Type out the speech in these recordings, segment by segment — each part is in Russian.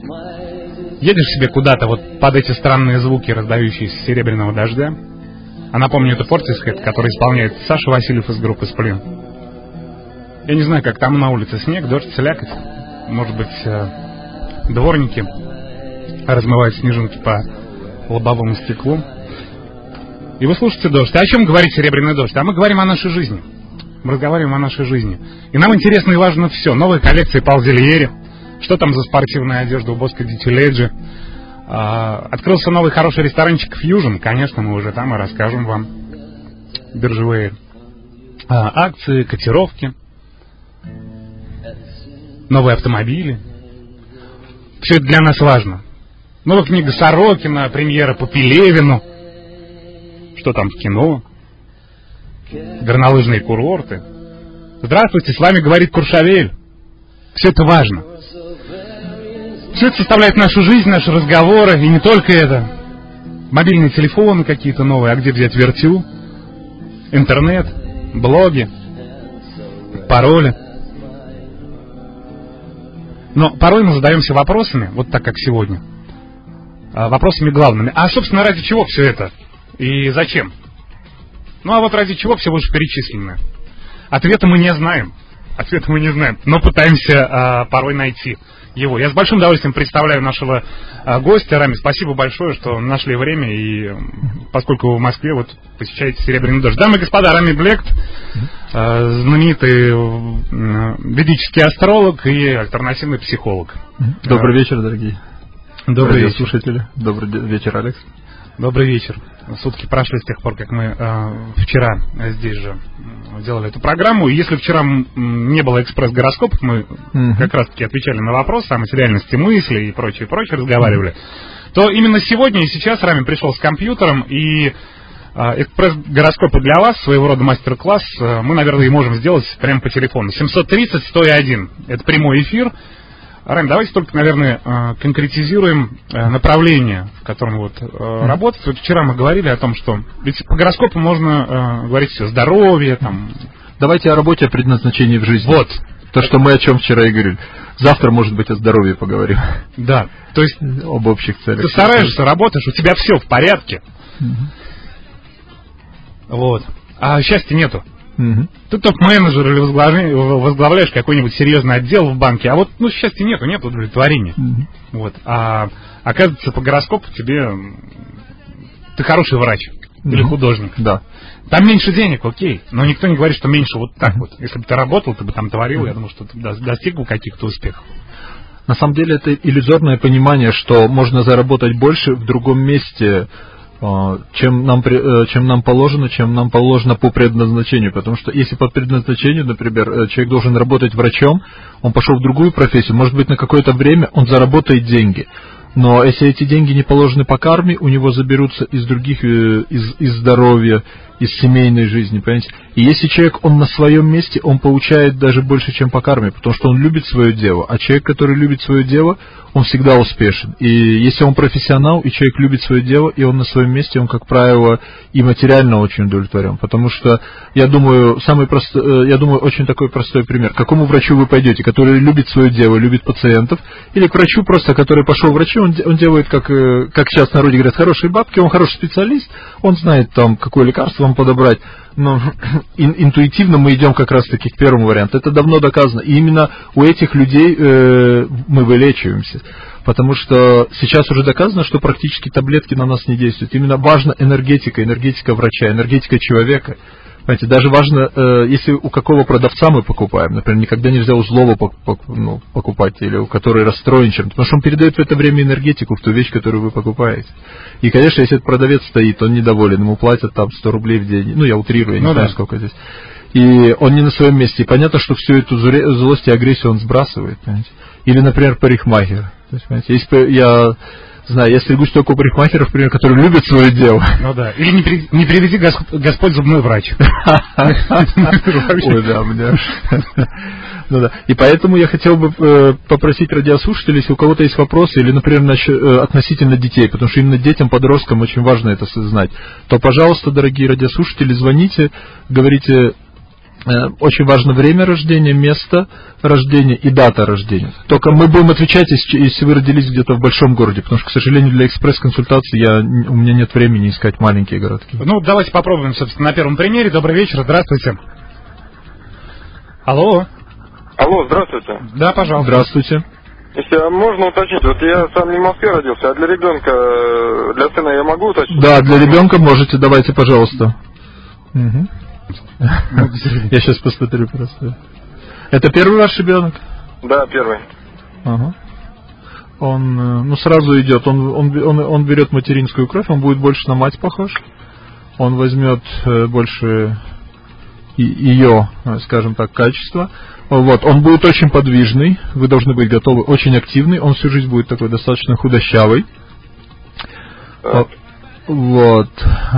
Едешь себе куда-то вот под эти странные звуки, раздающиеся с серебряного дождя. А напомню, это Portishead, который исполняет Саша Васильев из группы «Сплин». Я не знаю, как там на улице снег, дождь, слякоть. Может быть, дворники размывают снежинки по лобовому стеклу. И вы слушаете «Дождь». А о чем говорит «Серебряный дождь»? А мы говорим о нашей жизни. Мы разговариваем о нашей жизни. И нам интересно и важно все. Новые коллекции Пал Зельери. Что там за спортивная одежда у Боско Дитиледжи? Открылся новый хороший ресторанчик Fusion. Конечно, мы уже там и расскажем вам. Биржевые акции, котировки. Новые автомобили. Все это для нас важно. Новая книга Сорокина, премьера по Пелевину. Что там в кино? Горнолыжные курорты. Здравствуйте, с вами говорит Куршавель. Все это важно. Все это составляет нашу жизнь, наши разговоры. И не только это. Мобильные телефоны какие-то новые. А где взять вертю? Интернет, блоги, пароли. Но порой мы задаемся вопросами, вот так, как сегодня. Вопросами главными. А, собственно, ради чего все это? И зачем? Ну, а вот ради чего все вышеперечисленное? Ответа мы не знаем. Но пытаемся порой найти его. Я с большим удовольствием представляю нашего гостя. Рами, спасибо большое, что нашли время. И поскольку вы в Москве, вот посещаете «Серебряный дождь». Дамы и господа, Рами Блект, знаменитый ведический астролог и альтернативный психолог. Добрый вечер, дорогие. Добрый вечер, слушатели. Добрый вечер, Алекс. Добрый вечер. Сутки прошли с тех пор, как мы вчера здесь же делали эту программу. И если вчера не было экспресс-гороскопов, мы как раз-таки отвечали на вопросы о материальности мысли и прочее, разговаривали, то именно сегодня и сейчас Рами пришел с компьютером, и экспресс-гороскопы для вас, своего рода мастер-класс, мы, наверное, и можем сделать прямо по телефону. 730-101. Это прямой эфир. Рами, давайте только, наверное, конкретизируем направление, в котором вот работать. Вот вчера мы говорили о том, что ведь по гороскопу можно говорить все, здоровье, там. Давайте о работе, о предназначении в жизни. Вот. То, что мы о чем вчера и говорили. Завтра, может быть, о здоровье поговорим. Да, то есть об общих целях. Ты стараешься, работаешь, у тебя все в порядке. Вот. А счастья нету. Ты топ-менеджер или возглавляешь какой-нибудь серьезный отдел в банке, а вот счастья нет удовлетворения. Вот. А оказывается, по гороскопу тебе ты хороший врач или художник. Да. Там меньше денег, окей, но никто не говорит, что меньше вот так вот. Если бы ты работал, ты бы там творил, я думаю, что ты достиг бы каких-то успехов. На самом деле это иллюзорное понимание, что можно заработать больше в другом месте, чем нам положено по предназначению. Потому что если по предназначению, например, человек должен работать врачом, он пошел в другую профессию, может быть, на какое-то время он заработает деньги. Но если эти деньги не положены по карме, у него заберутся из других, из здоровья, из семейной жизни, понимаете? И если человек, он на своем месте, он получает даже больше, чем по карме, потому что он любит свое дело. А человек, который любит свое дело, он всегда успешен. И если он профессионал, и человек любит свое дело, и он на своем месте, он, как правило, и материально очень удовлетворен. Потому что, я думаю, очень такой простой пример. К какому врачу вы пойдете, который любит свое дело, любит пациентов, или к врачу просто, который пошел врачу, он делает, как сейчас в народе говорят, хорошие бабки, он хороший специалист, он знает там, какое лекарство вам подобрать. Но интуитивно мы идем как раз-таки к первому варианту. Это давно доказано. И именно у этих людей мы вылечиваемся. Потому что сейчас уже доказано, что практически таблетки на нас не действуют. Именно важна энергетика врача, энергетика человека. Понимаете, даже важно, если у какого продавца мы покупаем. Например, никогда нельзя у злого покупать, или у которого расстроен чем-то. Потому что он передает в это время энергетику в ту вещь, которую вы покупаете. И, конечно, если этот продавец стоит, он недоволен, ему платят там 100 рублей в день. Ну, я утрирую, я не знаю, сколько здесь. И он не на своем месте. И понятно, что всю эту злость и агрессию он сбрасывает. Понимаете? Или, например, парикмахер. То есть, понимаете, если я стригусь только у парикмахеров, например, которые любят свое дело. Ну да. Или не приведи Господь зубной врач. Ой, да, мне. Ну да. И поэтому я хотел бы попросить радиослушателей, если у кого-то есть вопросы, или, например, относительно детей, потому что именно детям, подросткам очень важно это знать, то, пожалуйста, дорогие радиослушатели, звоните, говорите, Очень важно время рождения, место рождения и дата рождения. Только мы будем отвечать, если вы родились где-то в большом городе, потому что, к сожалению, для экспресс-консультации у меня нет времени искать маленькие городки. Ну, давайте попробуем, собственно, на первом примере. Добрый вечер, здравствуйте. Алло. Алло, здравствуйте. Да, пожалуйста. Здравствуйте. Если можно уточнить, вот я сам не в Москве родился, а для ребенка, для сына я могу уточнить? Да, для ребенка можете, давайте, пожалуйста. Угу. Я сейчас посмотрю просто. Это первый ваш ребенок? Да, первый. Ага. Он, сразу идет, он берет материнскую кровь, он будет больше на мать похож. Он возьмет больше ее, скажем так, качества. Вот, он будет очень подвижный, вы должны быть готовы, очень активный, он всю жизнь будет такой достаточно худощавый. Вот.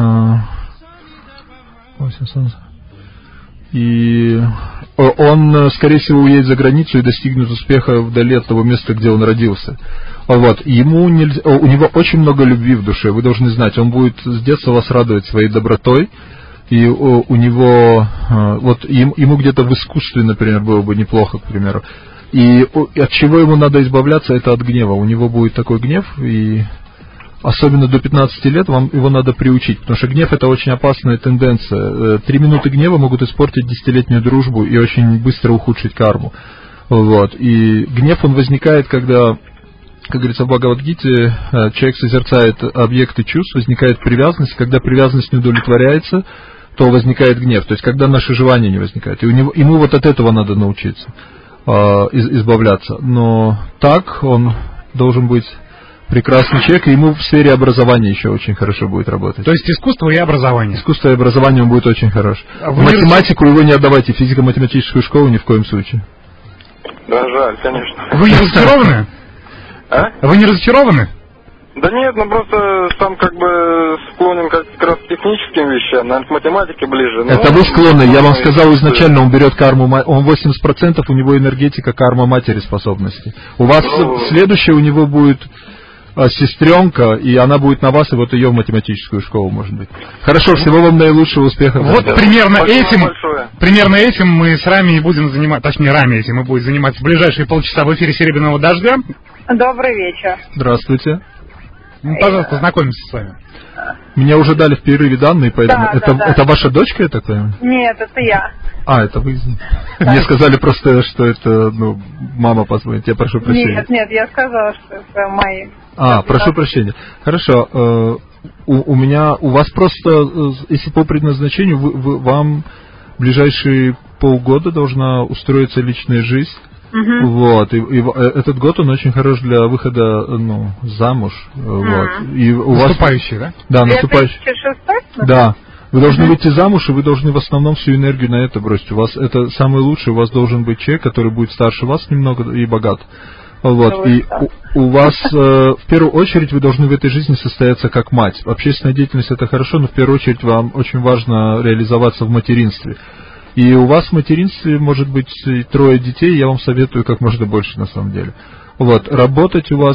И он, скорее всего, уедет за границу и достигнет успеха вдали от того места, где он родился. Вот. У него очень много любви в душе, вы должны знать. Он будет с детства вас радовать своей добротой. И у него, вот ему где-то в искусстве, например, было бы неплохо, к примеру. И от чего ему надо избавляться, это от гнева. У него будет такой гнев, и особенно до 15 лет его надо приучить, потому что гнев — это очень опасная тенденция. 3 минуты гнева могут испортить 10-летнюю дружбу и очень быстро ухудшить карму. Вот. И гнев, он возникает, когда, как говорится в Бхагавад-гите, человек созерцает объекты чувств, возникает привязанность. Когда привязанность не удовлетворяется, то возникает гнев. То есть, когда наши желания не возникают. И ему вот от этого надо научиться избавляться. Но так он должен быть прекрасный человек, и ему в сфере образования еще очень хорошо будет работать. То есть искусство и образование. Искусство и образование он будет очень хорош. Математику его не отдавайте, физико-математическую школу ни в коем случае. Да, жаль, конечно. Вы не разочарованы? А? Вы не разочарованы? Да нет, просто сам как бы склонен как раз к техническим вещам, наверное, к математике ближе. Это вы склонны, я вам сказал изначально, он берет карму, он 80%, у него энергетика, карма матери способности. У вас следующее, у него будет сестренка, и она будет на вас, и вот ее в математическую школу, может быть. Хорошо, всего вам наилучшего успеха. Вот примерно этим мы с Рами и будем заниматься, точнее, Рами этим мы будем заниматься в ближайшие полчаса в эфире «Серебряного дождя». Добрый вечер. Здравствуйте. Пожалуйста, знакомимся с вами. Меня уже дали в перерыве данные, поэтому это ваша дочка, я так понимаю? Нет, это я. Это вы. Да. Мне сказали просто, что это, мама позвонит. Я прошу прощения. Нет, я сказала, что это мои. Прошу прощения. Хорошо. У вас просто, если по предназначению, вам в ближайшие полгода должна устроиться личная жизнь. Угу. Вот, и этот год он очень хорош для выхода, замуж. Вот. И у наступающий, да? Да, наступающий. 2006? Да. Вы должны выйти замуж, и вы должны в основном всю энергию на это бросить. У вас это самое лучшее, у вас должен быть человек, который будет старше вас немного и богат. Вот. И у вас, в первую очередь, вы должны в этой жизни состояться как мать. Общественная деятельность — это хорошо, но в первую очередь вам очень важно реализоваться в материнстве. И у вас в материнстве может быть 3 детей, я вам советую как можно больше на самом деле. Вот, работать у вас,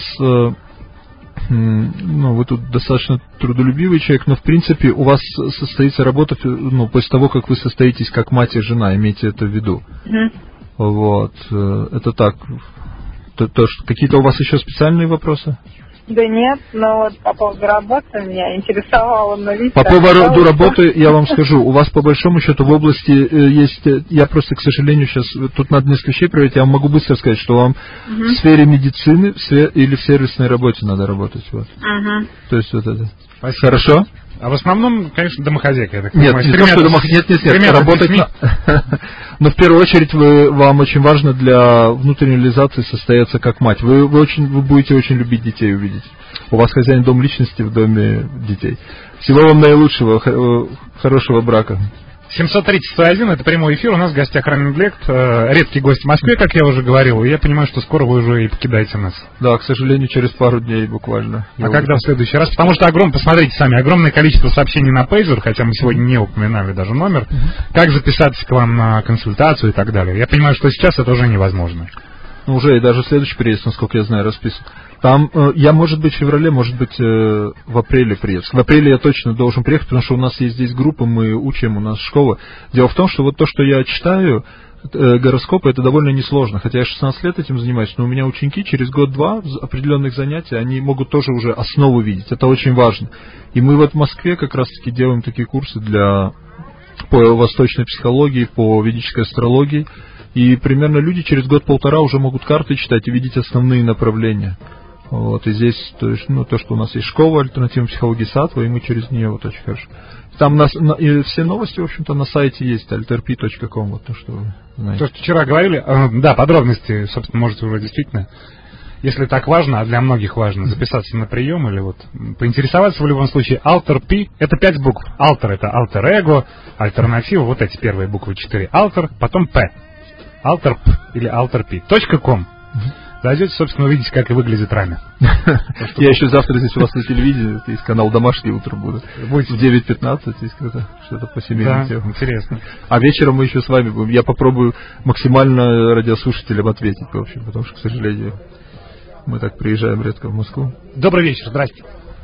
вы тут достаточно трудолюбивый человек, но в принципе у вас состоится работа, после того, как вы состоитесь как мать и жена, имейте это в виду. Вот, это так. Какие-то у вас еще специальные вопросы? Да нет, но вот по поводу работы меня интересовало, но видите... По поводу работы я вам скажу, у вас по большому счету в области есть, я просто, к сожалению, сейчас, тут надо несколько вещей проверить, я вам могу быстро сказать, что вам в сфере медицины или в сервисной работе надо работать. Вот. То есть вот это. Спасибо. Хорошо? А в основном, конечно, домохозяйка. Я так нет, понимаю, не то, что домохозяйка, нет, работать. Но в первую очередь вам очень важно для внутренней реализации состояться как мать. Вы будете очень любить детей увидеть. У вас хозяин дом личности в доме детей. Всего вам наилучшего, хорошего брака. 730-101, это прямой эфир, у нас в гостях Раминглект, редкий гость в Москве, как я уже говорил, и я понимаю, что скоро вы уже и покидаете нас. Да, к сожалению, через пару дней буквально. Когда в следующий раз? Потому что посмотрите сами, огромное количество сообщений на пейджер, хотя мы сегодня не упоминали даже номер, как записаться к вам на консультацию и так далее. Я понимаю, что сейчас это уже невозможно. Ну, уже и даже следующий приезд, насколько я знаю, расписан. Там я, может быть, в феврале, может быть, в апреле приеду. В апреле я точно должен приехать, потому что у нас есть здесь группа, мы учим, у нас школа. Дело в том, что вот то, что я читаю, гороскопы, это довольно несложно. Хотя я 16 лет этим занимаюсь, но у меня ученики через год-два определенных занятий, они могут тоже уже основу видеть. Это очень важно. И мы вот в Москве как раз-таки делаем такие курсы по восточной психологии, по ведической астрологии. И примерно люди через год-полтора уже могут карты читать и видеть основные направления. Вот, и здесь, то есть, то, что у нас есть школа альтернативной психологии Сатва, и мы через нее вот очень хорошо. Там и все новости, в общем-то, на сайте есть, alterp.com, вот то, что вы знаете. То, что вчера говорили, да, подробности, собственно, можете уже действительно, если так важно, а для многих важно, записаться на прием или вот поинтересоваться в любом случае. Alter-P — это 5 букв. Alter — это alter ego, альтернатива, вот эти первые буквы 4. Alter, потом P. Alter или alterp.com. Зайдете, собственно, увидите, как и выглядит Рами. Я еще завтра здесь у вас на телевидении, есть канал «Домашний утро» будет. Будет в 9:15, есть что-то по семейным темам. Интересно. А вечером мы еще с вами будем. Я попробую максимально радиослушателям ответить, в общем, потому что, к сожалению, мы так приезжаем редко в Москву. Добрый вечер, здрасте.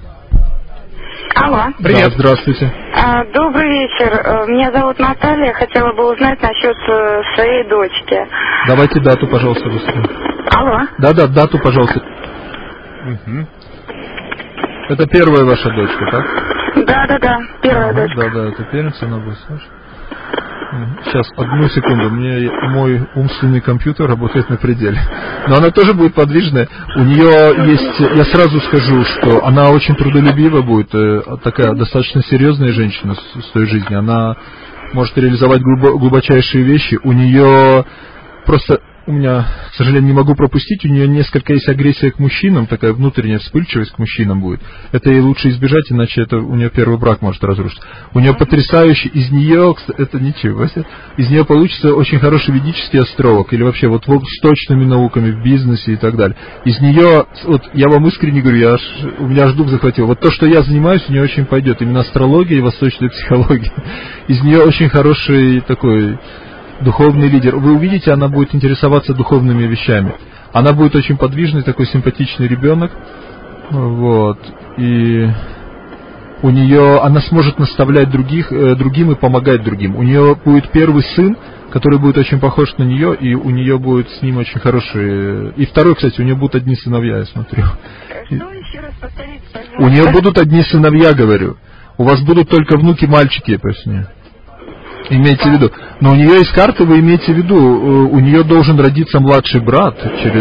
Алло. Привет. Да, здравствуйте. Добрый вечер. Меня зовут Наталья. Хотела бы узнать насчет своей дочки. Давайте дату, пожалуйста, быстрее. Алло. Да, дату, пожалуйста. Угу. Это первая ваша дочка, так? Да, первая дочка. Да, это первенец, она будет, слышишь? Сейчас, одну секунду, мой умственный компьютер работает на пределе. Но она тоже будет подвижная. У нее есть, я сразу скажу, что она очень трудолюбива будет, такая достаточно серьезная женщина с той жизни. Она может реализовать глубочайшие вещи. У нее просто... У меня, к сожалению, не могу пропустить, у нее несколько есть агрессия к мужчинам, такая внутренняя вспыльчивость к мужчинам будет. Это ей лучше избежать, иначе это у нее первый брак может разрушиться. У нее потрясающий, из нее, это ничего, из нее получится очень хороший ведический астролог, или вообще вот с точными науками в бизнесе и так далее. Из нее, вот я вам искренне говорю, у меня аж дух захватил. Вот то, что я занимаюсь, у нее очень пойдет, именно астрология и восточная психология. Из нее очень хороший такой... духовный лидер. Вы увидите, она будет интересоваться духовными вещами. Она будет очень подвижный, такой симпатичный ребенок. Вот. И у нее, она сможет наставлять другим и помогать другим. У нее будет первый сын, который будет очень похож на нее, и у нее будет с ним очень хороший... И второй, кстати, у нее будут одни сыновья, я смотрю. Что еще раз повторите, пожалуйста? У нее будут одни сыновья, говорю. У вас будут только внуки-мальчики, я поясню. Имейте в виду. Но у нее есть карты, вы имеете в виду, у нее должен родиться младший брат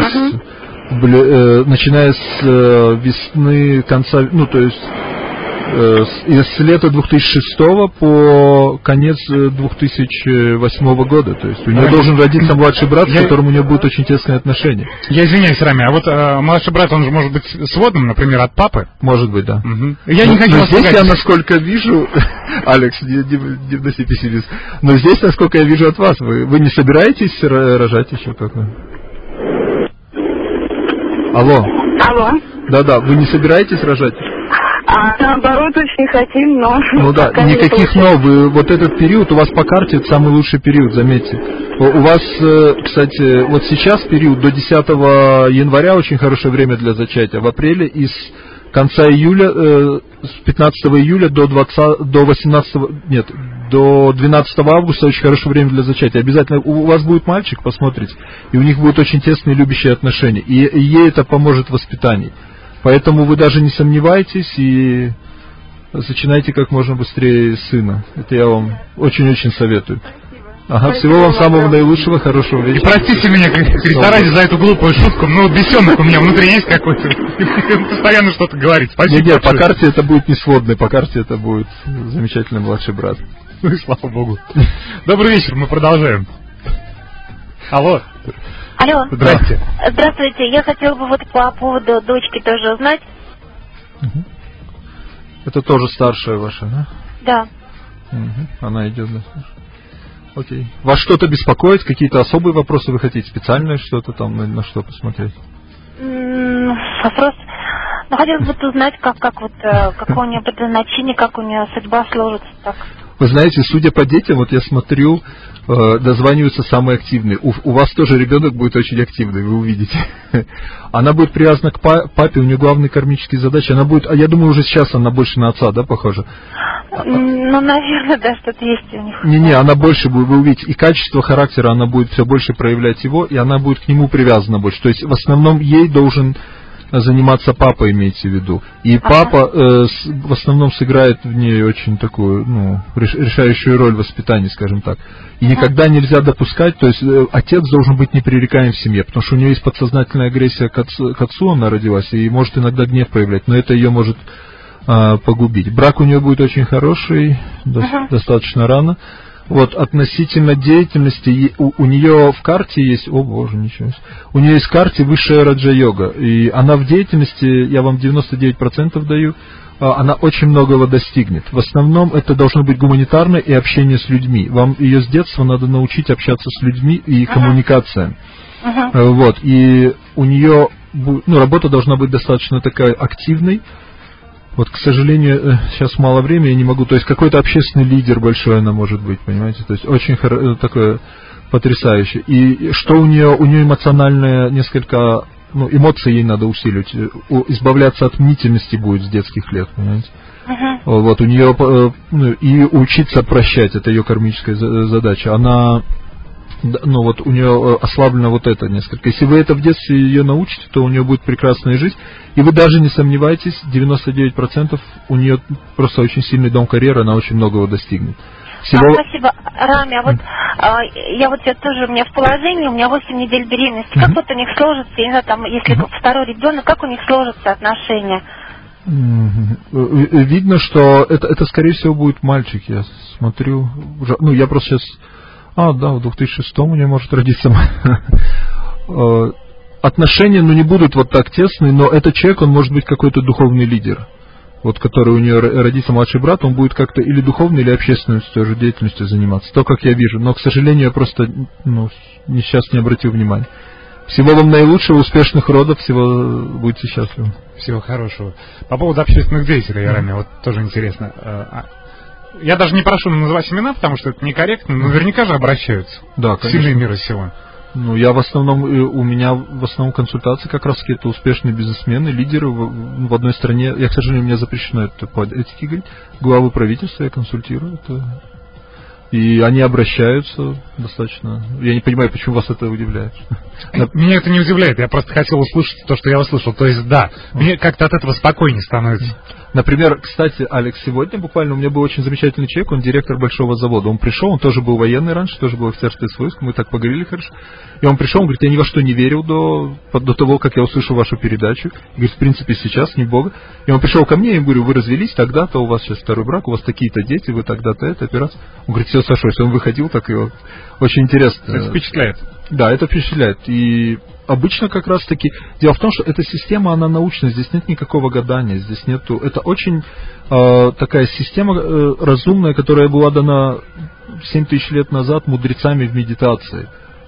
начиная с весны, конца, то есть с лета 2006 по конец 2008 года. То есть у нее должен родиться младший брат, с которым у нее будут очень тесные отношения. Я извиняюсь, Рами, а вот младший брат, он же может быть сводным, например, от папы? Может быть, да. Угу. Я не хочу вас здесь пугать. я, насколько вижу, Алекс, не вноси пессимизм, но здесь, насколько я вижу от вас, вы не собираетесь рожать еще как-то? Алло. Да, вы не собираетесь рожать? Наоборот, очень хотим, но... Ну да, никаких «но». Вот этот период у вас по карте это самый лучший период, заметьте. У вас, кстати, вот сейчас период до 10 января очень хорошее время для зачатия. В апреле и с конца июля, с 15 июля до 12 августа очень хорошее время для зачатия. Обязательно у вас будет мальчик, посмотрите, и у них будут очень тесные любящие отношения. И ей это поможет в воспитании. Поэтому вы даже не сомневайтесь и зачинайте как можно быстрее сына. Это я вам очень-очень советую. Ага, всего вам самого наилучшего, хорошего вечера. И простите меня, Христа ради, за эту глупую шутку, но бесенок у меня внутри есть какой-то. Он постоянно что-то говорит. Спасибо. Нет, по карте это будет не сводный, по карте это будет замечательный младший брат. Ну и слава богу. Добрый вечер, мы продолжаем. Алло. Алло. Здрасте. Здравствуйте. Я хотела бы вот по поводу дочки тоже узнать. Это тоже старшая ваша, да? Да. Она идет, да. Окей. Вас что-то беспокоит? Какие-то особые вопросы вы хотите? Специальное что-то там, на что посмотреть? Вопрос. Хотелось бы узнать, какое у нее предназначение, как у нее судьба сложится так. Вы знаете, судя по детям, вот я смотрю, дозваниваются самые активные. У вас тоже ребенок будет очень активный, вы увидите. Она будет привязана к папе, у нее главные кармические задачи. Она будет, я думаю, уже сейчас она больше на отца, да, похожа? Ну, наверное, да, что-то есть у них. Не, она больше будет, вы увидите, и качество характера она будет все больше проявлять его, и она будет к нему привязана больше. То есть, в основном, ей должен заниматься папа, имейте в виду. И папа в основном сыграет в ней очень такую, решающую роль в воспитании, скажем так. И никогда нельзя допускать, то есть отец должен быть непререкаем в семье, потому что у нее есть подсознательная агрессия к отцу, она родилась, и может иногда гнев проявлять, но это ее может погубить. Брак у нее будет очень хороший, достаточно рано. Вот, относительно деятельности, у нее в карте есть, о боже, ничего себе, у нее есть в карте высшая раджа-йога, и она в деятельности, я вам 99% даю, она очень многого достигнет. В основном это должно быть гуманитарно и общение с людьми. Вам ее с детства надо научить общаться с людьми и коммуникациям. Вот, и у нее, работа должна быть достаточно такая активной. Вот, к сожалению, сейчас мало времени, я не могу. То есть какой-то общественный лидер большой она может быть, понимаете? То есть очень такое потрясающе. И что у нее эмоциональное несколько, эмоции ей надо усиливать. Избавляться от мнительности будет с детских лет, понимаете? Вот, у нее и учиться прощать, это ее кармическая задача. Она, у нее ослаблено вот это несколько. Если вы это в детстве ее научите, то у нее будет прекрасная жизнь. И вы даже не сомневайтесь, 99% у нее просто очень сильный дом карьеры, она очень многого достигнет. Спасибо, Рами. А вот я вот тоже, у меня в положении, у меня 8 недель беременности. Как вот у них сложится, я не знаю, там, если второй ребенок, как у них сложатся отношения? Видно, что это скорее всего будет мальчик, я смотрю. Я просто сейчас... в 2006 у нее может родиться. Отношения, не будут вот так тесные, но этот человек, он может быть какой-то духовный лидер. Вот, который у нее родится младший брат, он будет как-то или духовной, или общественной тоже деятельностью заниматься. То, как я вижу. Но, к сожалению, я просто сейчас не обратил внимания. Всего вам наилучшего, успешных родов, всего будьте счастливы. Всего хорошего. По поводу общественных деятелей, Рами, вот тоже интересно. Я даже не прошу называть имена, потому что это некорректно, но наверняка же обращаются. Да, конечно. Сильные мира сего. Я у меня в основном консультации как раз это успешные бизнесмены, лидеры в одной стране. Я, к сожалению, у меня запрещено это по этике говорить. Главы правительства я консультирую. И они обращаются достаточно... Я не понимаю, почему вас это удивляет. Меня это не удивляет, я просто хотел услышать то, что я услышал. То есть, да, мне как-то от этого спокойнее становится. Например, кстати, Алекс, сегодня буквально у меня был очень замечательный человек, он директор большого завода. Он пришел, он тоже был военный раньше, тоже был офицер спецвойск, мы так поговорили хорошо. И он пришел, он говорит, я ни во что не верил до того, как я услышал вашу передачу. И говорит, в принципе, сейчас, не Бога. И он пришел ко мне, я говорю, вы развелись тогда-то, у вас сейчас второй брак, у вас такие-то дети, вы тогда-то это, операция. Он говорит, все, Саша, если он выходил, так и вот. Очень интересно. Это впечатляет. Да, это впечатляет. И обычно как раз таки... Дело в том, что эта система, она научная, здесь нет никакого гадания, здесь нету... Это очень такая система разумная, которая была дана 7000 лет назад мудрецами в медитации.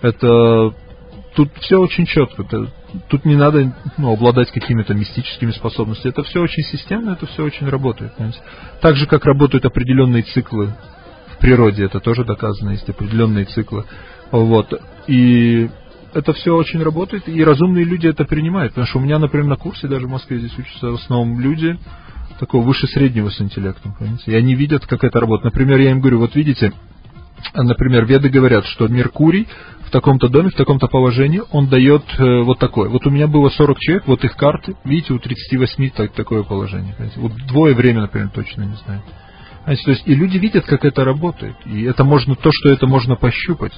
Тут все очень четко. Тут не надо обладать какими-то мистическими способностями. Это все очень системно, это все очень работает. Понимаете? Так же, как работают определенные циклы в природе, это тоже доказано, есть определенные циклы. Вот. И это все очень работает, и разумные люди это принимают. Потому что у меня, например, на курсе, даже в Москве здесь учатся в основном люди такого выше среднего с интеллектом. Понимаете? И они видят, как это работает. Например, я им говорю, вот видите, например, веды говорят, что Меркурий в таком-то доме, в таком-то положении, он дает вот такое. Вот у меня было 40 человек, вот их карты, видите, у 38 такое положение. Понимаете? Вот двое время, например, точно не знаю. То есть, и люди видят, как это работает. И это можно, то, что это можно пощупать.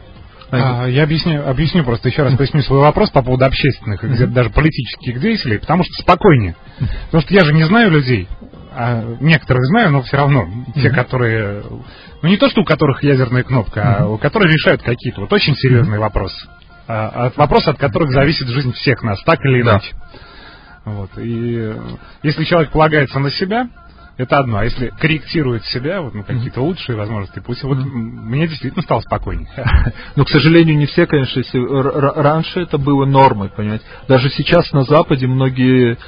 Я объясню просто еще раз, поясню свой вопрос по поводу общественных, где-то даже политических деятелей, потому что спокойнее. Потому что я же не знаю людей, некоторых знаю, но все равно те, которые, не то, что у которых ядерная кнопка, а у которых решают какие-то вот очень серьезные вопросы. Вопросы, от которых зависит жизнь всех нас, так или иначе. Вот. И если человек полагается на себя, это одно. А если корректирует себя, какие-то лучшие возможности пути, мне действительно стало спокойнее. Но, к сожалению, не все, конечно, раньше это было нормой, понимаете. Даже сейчас на Западе многие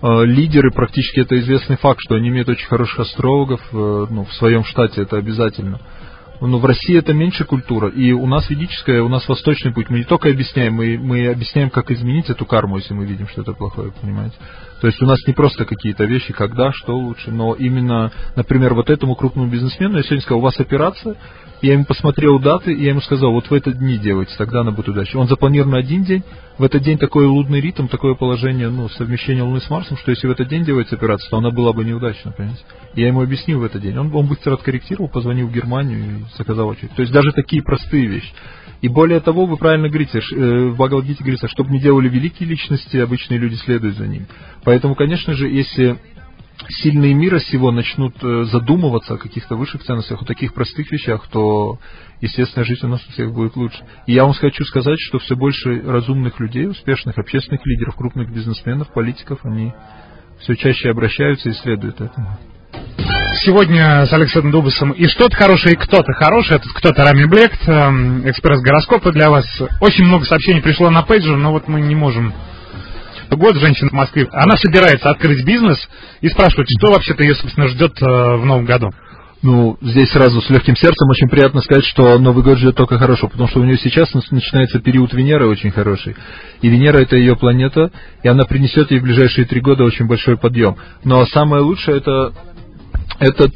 лидеры, практически это известный факт, что они имеют очень хороших астрологов, в своем штате это обязательно. Но в России это меньше культура, и у нас ведическая, у нас восточный путь. Мы не только объясняем, мы объясняем, как изменить эту карму, если мы видим, что это плохое, понимаете? То есть у нас не просто какие-то вещи, когда, что лучше, но именно, например, вот этому крупному бизнесмену я сегодня сказал, у вас операция, я ему посмотрел даты, и я ему сказал, вот в этот дни делайте, тогда она будет удачной. Он запланирован на один день, в этот день такой лунный ритм, такое положение, совмещение Луны с Марсом, что если в этот день делается операция, то она была бы неудачна, понимаете? Я ему объяснил в этот день. Он быстро откорректировал, позвонил в Германию и заказал очередь. То есть даже такие простые вещи. И более того, вы правильно говорите, в Бхагавад-гите говорится, чтобы не делали великие личности, обычные люди следуют за ними. Поэтому, конечно же, если сильные мира сего начнут задумываться о каких-то высших ценностях, о таких простых вещах, то, естественно, жизнь у нас у всех будет лучше. И я вам хочу сказать, что все больше разумных людей, успешных общественных лидеров, крупных бизнесменов, политиков, они все чаще обращаются и следуют этому. Сегодня с Александром Дубасом и что-то хорошее, и кто-то хороший. Этот кто-то Рами Блект, экспресс-гороскопы для вас. Очень много сообщений пришло на пейджер, но вот мы не можем. Год женщина в Москве, она собирается открыть бизнес и спрашивает, что вообще-то ее, собственно, ждет в новом году. Здесь сразу с легким сердцем очень приятно сказать, что Новый год ждет только хорошо, потому что у нее сейчас начинается период Венеры очень хороший. И Венера — это ее планета, и она принесет ей в ближайшие 3 года очень большой подъем. Но самое лучшее — это этот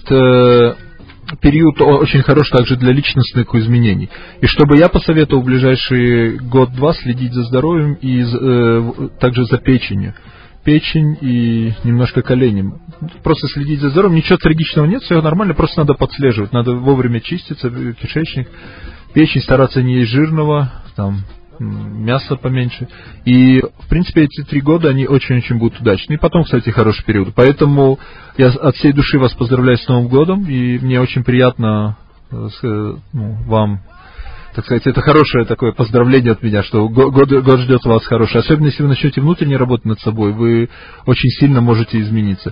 период очень хорош также для личностных изменений. И чтобы я посоветовал в ближайший год-два следить за здоровьем и также за печенью. Печень и немножко коленем. Просто следить за здоровьем. Ничего трагичного нет, все нормально, просто надо подслеживать. Надо вовремя чиститься, кишечник. Печень, стараться не есть жирного, мясо поменьше. И, в принципе, эти 3 года, они очень-очень будут удачны. И потом, кстати, хороший период. Поэтому я от всей души вас поздравляю с Новым годом. И мне очень приятно вам, так сказать, это хорошее такое поздравление от меня, что год ждет вас хороший. Особенно, если вы начнете внутренне работать над собой, вы очень сильно можете измениться.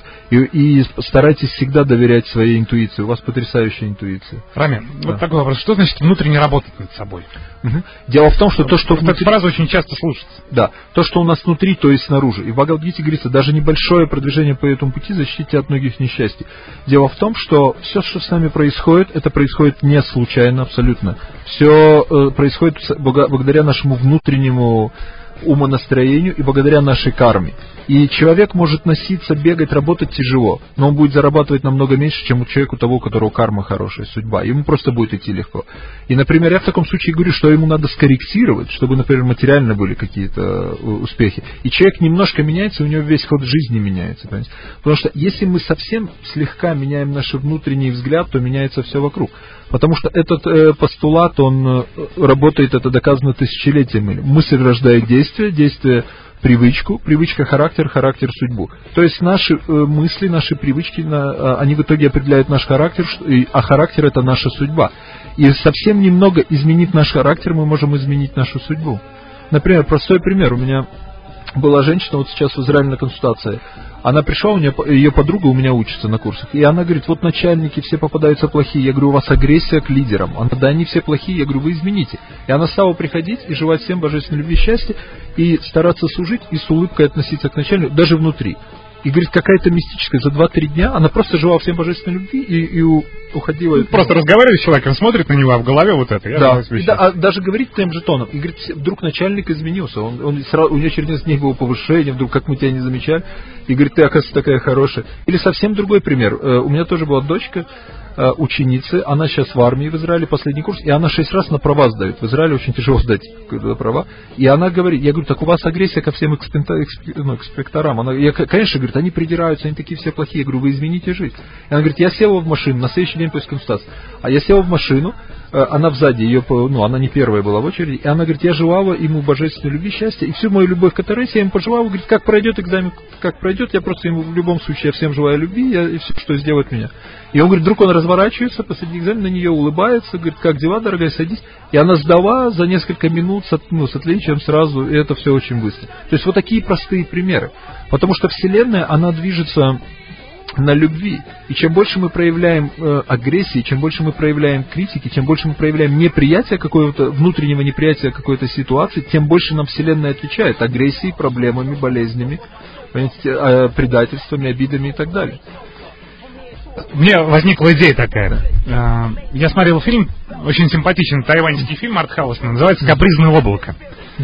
И старайтесь всегда доверять своей интуиции. У вас потрясающая интуиция. Рами, вот такой вопрос. Что значит внутренне работать над собой? Дело в том, что то, что внутри... Эта фраза очень часто слушается. Да, то, что у нас внутри, то и снаружи. И в Бхагавад-гите говорится, даже небольшое продвижение по этому пути защитите от многих несчастий. Дело в том, что все, что с нами происходит, это происходит не случайно абсолютно. Все происходит благодаря нашему внутреннему умонастроению и благодаря нашей карме. И человек может носиться, бегать, работать тяжело, но он будет зарабатывать намного меньше, чем у человека, у которого карма хорошая, судьба. Ему просто будет идти легко. И, например, я в таком случае говорю, что ему надо скорректировать, чтобы, например, материально были какие-то успехи. И человек немножко меняется, у него весь ход жизни меняется. Понимаете? Потому что если мы совсем слегка меняем наш внутренний взгляд, то меняется все вокруг. Потому что этот постулат, он работает, это доказано тысячелетиями. Мысль рождает действие, действие привычку, привычка характер, характер судьбу. То есть наши мысли, наши привычки, они в итоге определяют наш характер, а характер — это наша судьба. И совсем немного изменив наш характер, мы можем изменить нашу судьбу. Например, простой пример. У меня была женщина, вот сейчас в Израиле на консультации. Она пришла, у нее, ее подруга у меня учится на курсах. И она говорит, вот начальники все попадаются плохие. Я говорю, у вас агрессия к лидерам. Она, да, они все плохие. Я говорю, вы измените. И она стала приходить и желать всем божественной любви и счастья. И стараться служить и с улыбкой относиться к начальнику, даже внутри. И говорит, какая-то мистическая, за 2-3 дня она просто жила всем божественной любви и уходила. Просто разговаривает с человеком, смотрит на него, а в голове вот это. Да, даже говорит тем же тоном. И говорит, вдруг начальник изменился. У нее через несколько дней было повышение, вдруг как мы тебя не замечали. И говорит, ты, оказывается, такая хорошая. Или совсем другой пример. У меня тоже была дочка, ученицы, она сейчас в армии в Израиле, последний курс, и она 6 раз на права сдает. В Израиле очень тяжело сдать права. И она говорит, я говорю, так у вас агрессия ко всем инспекторам. Конечно, говорит, они придираются, они такие все плохие. Я говорю, вы измените жизнь. И она говорит, я села в машину, на следующий день после консультации. А я села в машину, она сзади, она не первая была в очереди, и она говорит, я желала ему божественной любви, счастья, и всю мою любовь к Тарэсе я ему пожелала, говорит, как пройдет экзамен, как пройдет, я просто ему в любом случае, я всем желаю любви, и все, что сделает меня. И он говорит, вдруг он разворачивается посреди экзамена, на нее улыбается, говорит, как дела, дорогая, садись. И она сдала за несколько минут с отличием сразу, и это все очень быстро. То есть вот такие простые примеры. Потому что Вселенная, она движется на любви. И чем больше мы проявляем агрессии, чем больше мы проявляем критики, чем больше мы проявляем неприятия какого-то, внутреннего неприятия какой-то ситуации, тем больше нам Вселенная отвечает агрессией, проблемами, болезнями. понимаете, предательствами, обидами и так далее. Мне возникла идея такая. Я смотрел фильм, очень симпатичный тайваньский фильм артхаусный, называется «Капризное облако».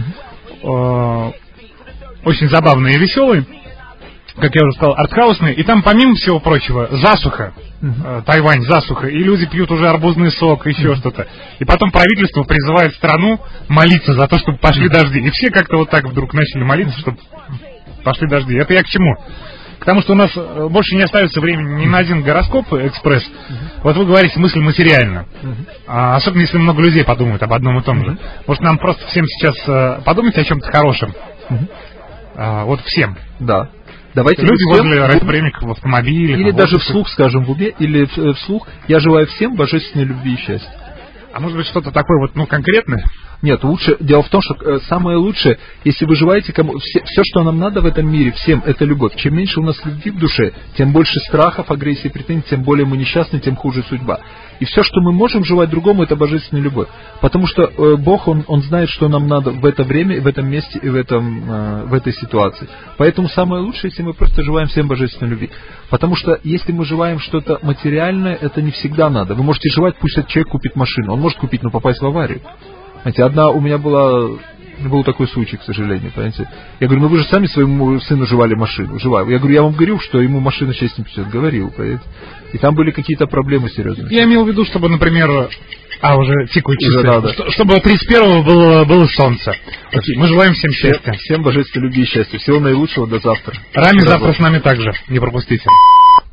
Очень забавный и веселый, как я уже сказал, артхаусный. И там, помимо всего прочего, засуха. Тайвань, засуха. И люди пьют уже арбузный сок, еще что-то. И потом правительство призывает страну молиться за то, чтобы пошли дожди. И все как-то вот так вдруг начали молиться, чтобы пошли дожди. Это я к чему? К тому, что у нас больше не остается времени ни на один гороскоп экспресс. Вот вы говорите, мысль материальна. Особенно если много людей подумают об одном и том же. Может, нам просто всем сейчас подумать о чем-то хорошем? Вот всем. Да. Давайте люди возле радиоприемников в автомобиле. Или даже вслух, скажем, в уме, или вслух. Я желаю всем божественной любви и счастья. А может быть что-то такое вот, конкретное? Нет, лучше. Дело в том, что самое лучшее, если вы желаете все, что нам надо в этом мире, всем, это любовь. Чем меньше у нас любви в душе, тем больше страхов, агрессии, претензий, тем более мы несчастны, тем хуже судьба. И все, что мы можем желать другому, это божественная любовь. Потому что Бог, Он знает, что нам надо в это время, в этом месте и в этой ситуации. Поэтому самое лучшее, если мы просто желаем всем божественной любви. Потому что если мы желаем что-то материальное, это не всегда надо. Вы можете желать, пусть этот человек купит машину. Он может купить, но попасть в аварию. Знаете, у меня был такой случай, к сожалению, понимаете. Я говорю, вы же сами своему сыну жевали машину. Я говорю, я вам говорю, что ему машина 650, говорил, понимаете. И там были какие-то проблемы серьезные. Я имел в виду, чтобы, например, уже тикают часы, да. Чтобы 31-го было солнце. Окей, мы желаем всем счастья. Всем божественной любви и счастья. Всего наилучшего, до завтра. Рами завтра с нами также, не пропустите.